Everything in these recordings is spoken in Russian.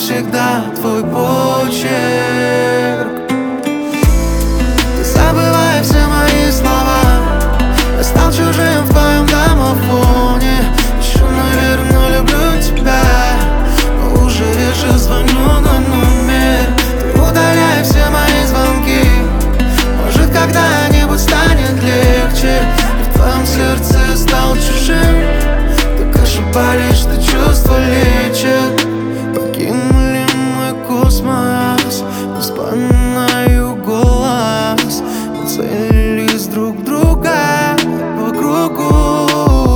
навсегда твой почерк. Ты забывай все мои слова, я стал чужим в твоем домофоне. Еще, наверное, люблю тебя, но уже реже звоню на номер. Ты удаляй все мои звонки, может, когда-нибудь станет легче. И в твоем сердце я стал чужим, так ошибались, что чувства лечат. Покинули мой космос, но вспоминаю голос. Мы целились друг в друга по кругу.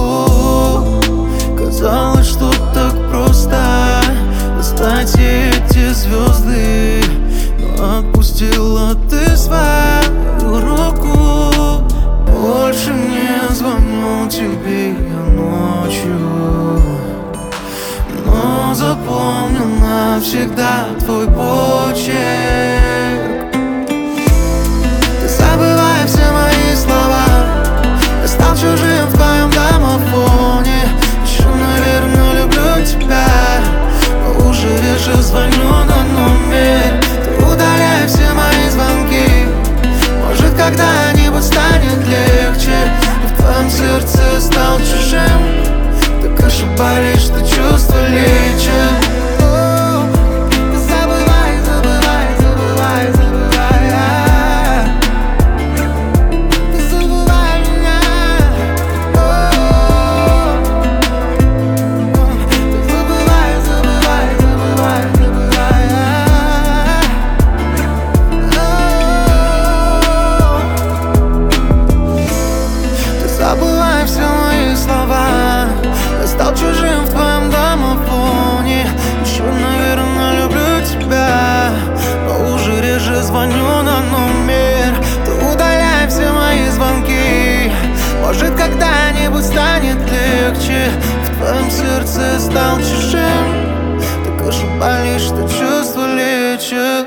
Казалось, что так просто достать эти звезды, но отпустила ты свою руку. Больше не звоню тебе я ночью, но запомню навсегда твой почерк. Ты забывай все мои слова, я стал чужим в твоем домофоне. Еще, наверное, люблю тебя, но уже реже звоню на номер. Ты удаляй все мои звонки, может, когда-нибудь станет легче. И в твоем сердце я стал чужим, так ошибались, что чувства лечат. Забывай, забывай, забывай, забывай. Забывай меня. Забывай, забывай, забывай, забывай. Ты забывай все мои слова, я стал чужим в твоем домофоне. Еще, наверное, люблю тебя, но уже реже звоню на номер. Ты удаляй все мои звонки, может, когда-нибудь станет легче. В твоем сердце я стал чужим, так ошибались, что чувства лечат.